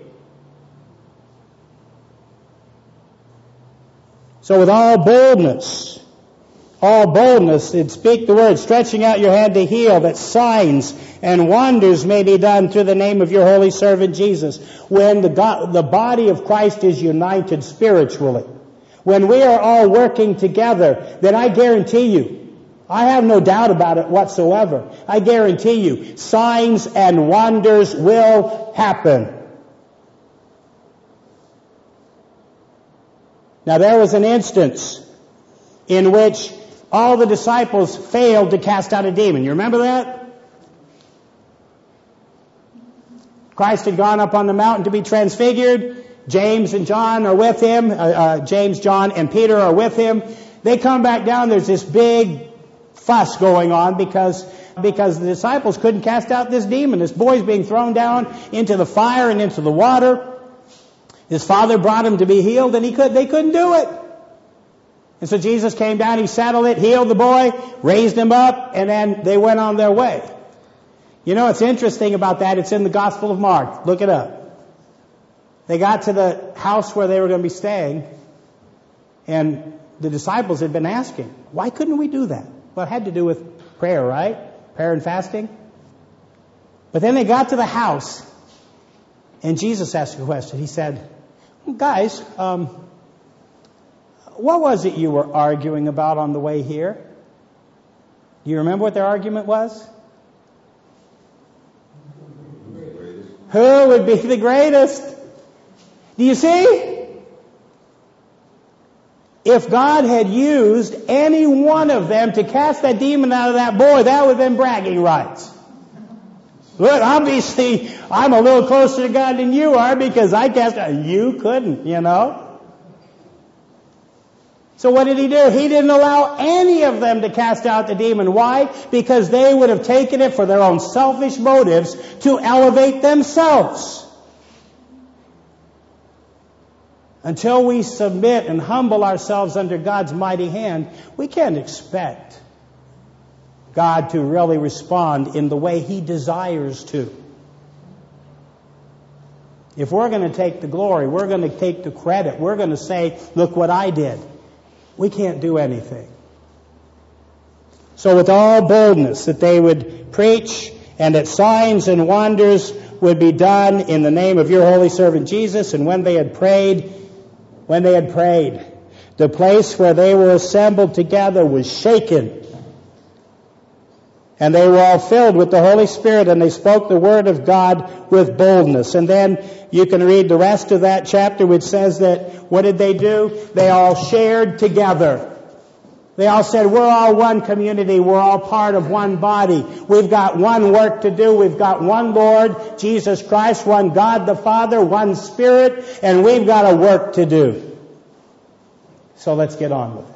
So with all boldness, and speak the word, stretching out your hand to heal, that signs and wonders may be done through the name of your holy servant Jesus. When the body of Christ is united spiritually, when we are all working together, then I guarantee you, I have no doubt about it whatsoever, I guarantee you, signs and wonders will happen. Now there was an instance in which all the disciples failed to cast out a demon. You remember that? Christ had gone up on the mountain to be transfigured. James and John are with Him. James, John, and Peter are with Him. They come back down. There's this big fuss going on because the disciples couldn't cast out this demon. This boy's being thrown down into the fire and into the water. His father brought him to be healed, and they couldn't do it. And so Jesus came down, He settled it, healed the boy, raised him up, and then they went on their way. You know what's interesting about that? It's in the Gospel of Mark. Look it up. They got to the house where they were going to be staying, and the disciples had been asking, why couldn't we do that? Well, it had to do with prayer, right? Prayer and fasting. But then they got to the house, and Jesus asked a question. He said, guys, what was it you were arguing about on the way here? Do you remember what their argument was? Who would be the greatest? Do you see? If God had used any one of them to cast that demon out of that boy, that would have been bragging rights. Look, obviously, I'm a little closer to God than you are because I cast out. You couldn't, you know. So what did He do? He didn't allow any of them to cast out the demon. Why? Because they would have taken it for their own selfish motives to elevate themselves. Until we submit and humble ourselves under God's mighty hand, we can't expect God to really respond in the way He desires to. If we're going to take the glory, we're going to take the credit, we're going to say, look what I did. We can't do anything. So with all boldness that they would preach, and that signs and wonders would be done in the name of your holy servant Jesus. And when they had prayed, the place where they were assembled together was shaken. And they were all filled with the Holy Spirit, and they spoke the word of God with boldness. And then you can read the rest of that chapter, which says that, what did they do? They all shared together. They all said, we're all one community. We're all part of one body. We've got one work to do. We've got one Lord, Jesus Christ, one God the Father, one Spirit, and we've got a work to do. So let's get on with it.